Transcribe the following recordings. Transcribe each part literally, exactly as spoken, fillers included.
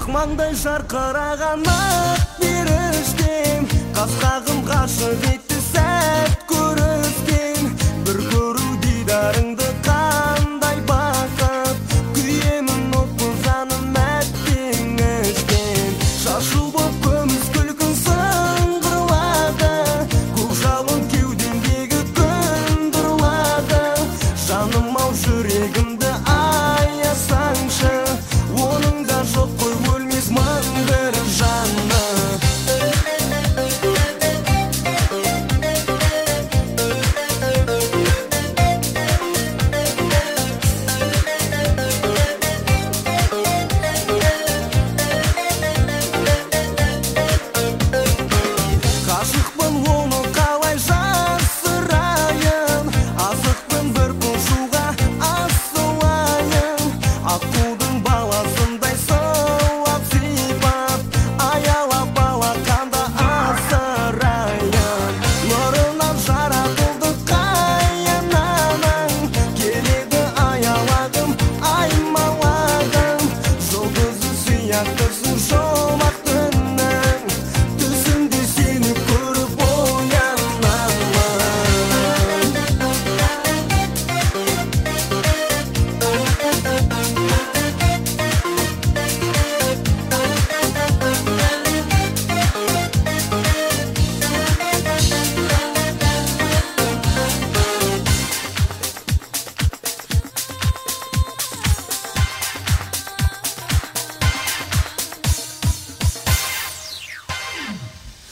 Ақмаңдай жарқыраған ақ беріштен, қас-қағым ғашық етті сәт көріскен. Бір көру дидарыңды қандай бақыт, күйемін отпын жаным әттең ішкен. Шашу боп көміс күлкін сыңғырлады, көк жауын кеудемдегі күн дұрлады. Жаным ау жүрегімді аясаңшы, оның да жоқ қой өлмес мың бір жаны. Ғашықпын оны қалай жасырайын, азықпын бір қылшуға асылайын. Аққудың баласындай сылап сипап, аялап алақанда асырайын. Нұрынан жаратылды қайын анаң, келеді аялағым, аймалағым. Жұлдызы сияқтысың жұмақ түннің, түсімде сені көріп оянамын.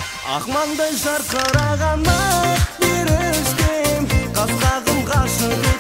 Ақмаңдай жарқыраған ақ беріштен, қас-қағым ғашық